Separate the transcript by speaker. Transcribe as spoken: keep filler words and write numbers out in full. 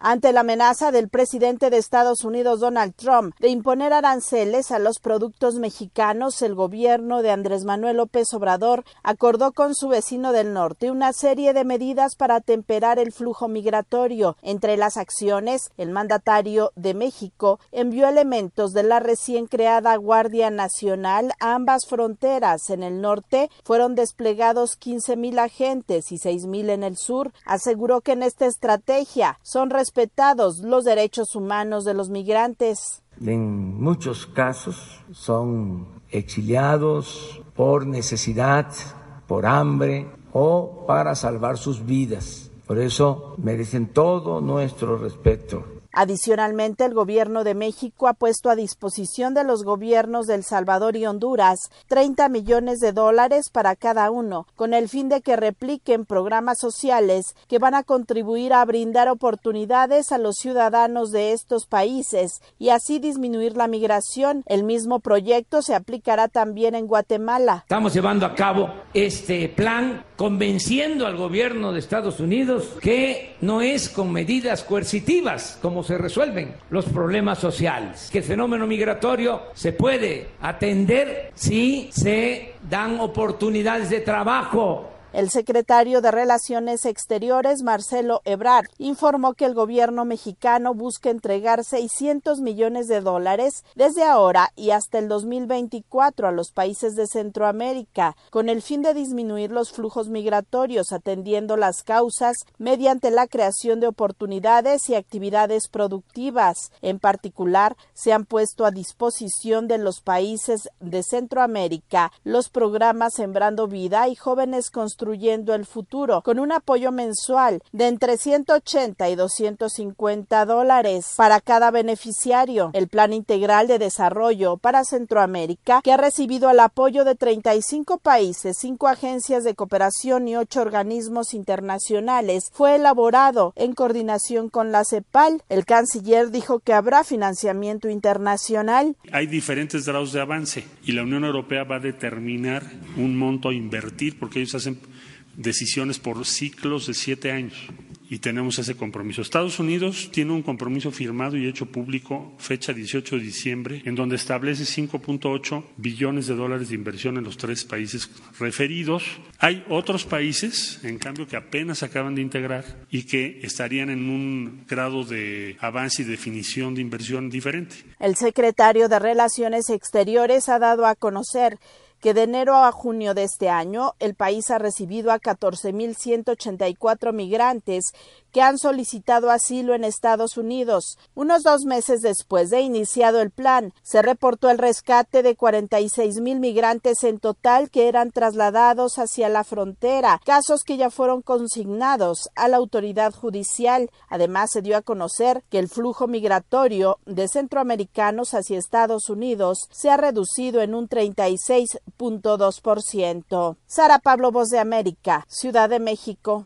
Speaker 1: ante la amenaza del presidente de Estados Unidos, Donald Trump, de imponer aranceles a los productos mexicanos. El gobierno de Andrés Manuel López Obrador acordó con su vecino del norte una serie de medidas para temperar el flujo migratorio. Entre las acciones, el mandatario de México envió elementos de la recién creada Guardia Nacional a ambas fronteras. En el norte fueron desplegados quince mil agentes y seis mil en el sur. Aseguró que en esta estrategia son respetados los derechos humanos de los migrantes.
Speaker 2: En muchos casos son exiliados por necesidad, por hambre o para salvar sus vidas. Por eso merecen todo nuestro respeto.
Speaker 1: Adicionalmente, el gobierno de México ha puesto a disposición de los gobiernos de El Salvador y Honduras treinta millones de dólares para cada uno, con el fin de que repliquen programas sociales que van a contribuir a brindar oportunidades a los ciudadanos de estos países y así disminuir la migración. El mismo proyecto se aplicará también en Guatemala.
Speaker 3: Estamos llevando a cabo este plan convenciendo al gobierno de Estados Unidos que no es con medidas coercitivas como se resuelven los problemas sociales, que el fenómeno migratorio se puede atender si se dan oportunidades de trabajo.
Speaker 1: El secretario de Relaciones Exteriores, Marcelo Ebrard, informó que el gobierno mexicano busca entregar seiscientos millones de dólares desde ahora y hasta el dos mil veinticuatro a los países de Centroamérica, con el fin de disminuir los flujos migratorios, atendiendo las causas mediante la creación de oportunidades y actividades productivas. En particular, se han puesto a disposición de los países de Centroamérica los programas Sembrando Vida y Jóvenes Construyendo el Futuro, con un apoyo mensual de entre ciento ochenta y doscientos cincuenta dólares para cada beneficiario. El Plan Integral de Desarrollo para Centroamérica, que ha recibido el apoyo de treinta y cinco países, cinco agencias de cooperación y ocho organismos internacionales, fue elaborado en coordinación con la CEPAL. El canciller dijo que habrá financiamiento internacional.
Speaker 4: Hay diferentes grados de avance y la Unión Europea va a determinar un monto a invertir porque ellos hacen decisiones por ciclos de siete años y tenemos ese compromiso. Estados Unidos tiene un compromiso firmado y hecho público fecha dieciocho de diciembre en donde establece cinco punto ocho billones de dólares de inversión en los tres países referidos. Hay otros países, en cambio, que apenas acaban de integrar y que estarían en un grado de avance y definición de inversión diferente.
Speaker 1: El secretario de Relaciones Exteriores ha dado a conocer que de enero a junio de este año el país ha recibido a catorce mil ciento ochenta y cuatro migrantes que han solicitado asilo en Estados Unidos. Unos dos meses después de iniciado el plan, se reportó el rescate de cuarenta y seis mil migrantes en total que eran trasladados hacia la frontera, casos que ya fueron consignados a la autoridad judicial. Además, se dio a conocer que el flujo migratorio de centroamericanos hacia Estados Unidos se ha reducido en un treinta y seis punto dos por ciento. Sara Pablo, Voz de América, Ciudad de México.